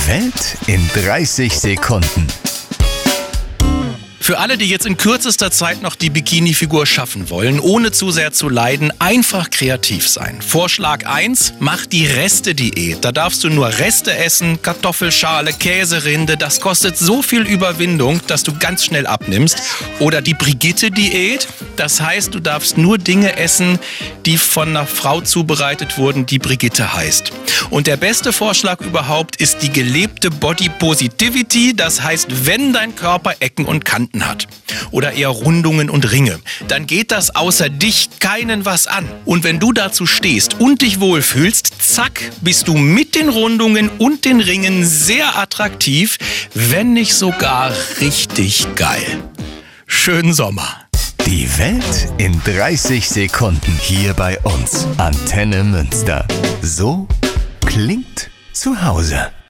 Die Welt in 30 Sekunden. Für alle, die jetzt in kürzester Zeit noch die Bikini-Figur schaffen wollen, ohne zu sehr zu leiden, einfach kreativ sein. Vorschlag 1, mach die Reste-Diät. Da darfst du nur Reste essen, Kartoffelschale, Käserinde. Das kostet so viel Überwindung, dass du ganz schnell abnimmst. Oder die Brigitte-Diät. Das heißt, du darfst nur Dinge essen, die von einer Frau zubereitet wurden, die Brigitte heißt. Und der beste Vorschlag überhaupt ist die gelebte Body Positivity. Das heißt, wenn dein Körper Ecken und Kanten hat oder eher Rundungen und Ringe, dann geht das außer dich keinen was an. Und wenn du dazu stehst und dich wohlfühlst, zack, bist du mit den Rundungen und den Ringen sehr attraktiv, wenn nicht sogar richtig geil. Schönen Sommer. Die Welt in 30 Sekunden hier bei uns. Antenne Münster. So klingt zu Hause.